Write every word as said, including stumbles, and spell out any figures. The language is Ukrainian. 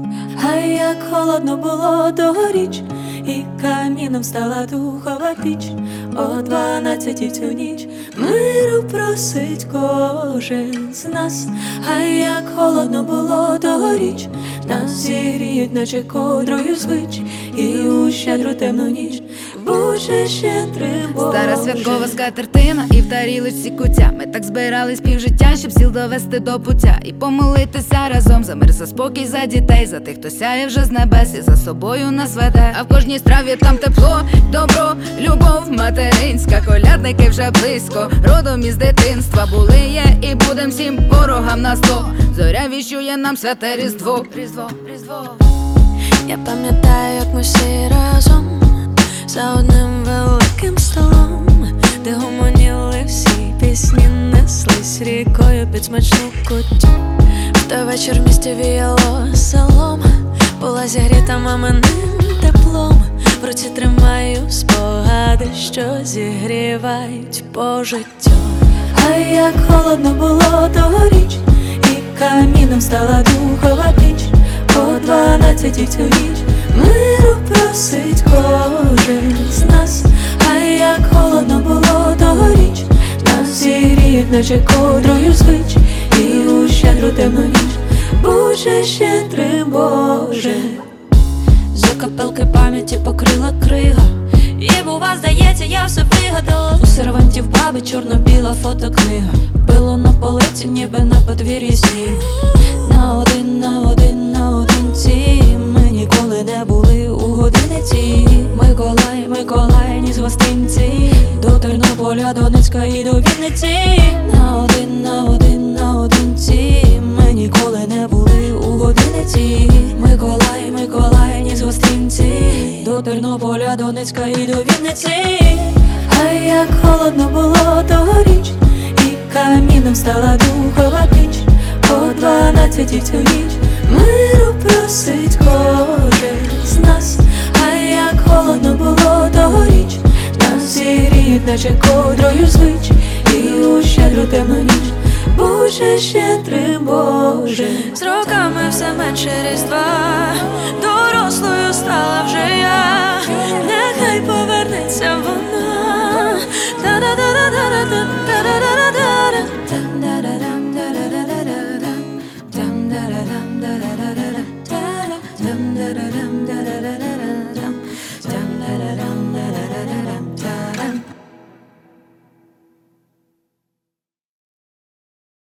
А як холодно було тогоріч, і каміном стала духова піч. О дванадцятій цю ніч миру просить кожен з нас. А як холодно було тогоріч, нас зігріють, наче ковдрою звич, і у щедру темну ніч Боже щедрий Боже. Стара святкова скатертина і в тарілочці куття. Ми так збирались півжиття, щоб сіл довести до пуття і помолитися разом за мир, за спокій, за дітей, за тих, хто сяє вже з небес і за собою нас веде. А в кожній страві там тепло, добро, любов материнська. Колядники вже близько, родом із дитинства були, є і будем всім ворогам на зло. Зоря віщує нам святе Різдво. Різдво, Різдво. Я пам'ятаю, як ми всі разом за одним великим столом, де гомоніли всі пісні, неслись рікою під смачну куттю. В той вечір в місті віяло селом, була зігріта маминим теплом. В руці тримаю спогади, що зігрівають по життю. А як холодно було тогоріч, і каміном стала духова піч. О дванадцятій цю ніч миру просить кожен з нас. А як холодно було тогоріч, нас зігріють, наче ковдрою звич, і у щедру темну ніч Боже щедрий Боже. Закапелки пам'яті покрила крига, і бува, здається, я все вигадала. У сервантів баби чорно-біла фотокнига, било на полиці, ніби на подвір'ї сніг. На один, на один, наодинці ми ніколи не були у годиниці. Миколай, Миколай, ні з гостинці, до Тернополя, Донецька і до Вінниці. На один, на один, наодинці ми ніколи не були у годиниці. Миколай, Миколай, ні з гостинці, до Тернополя, Донецька і до Вінниці. А як холодно було тогоріч, і каміном стала духова піч. О дванадцятій цю ніч миру просить кожен з нас. А як холодно було тогоріч, нас зігріють, наче ковдрою звич, і у щедру темну ніч Боже щедрий Боже. З роками все менше Різдва,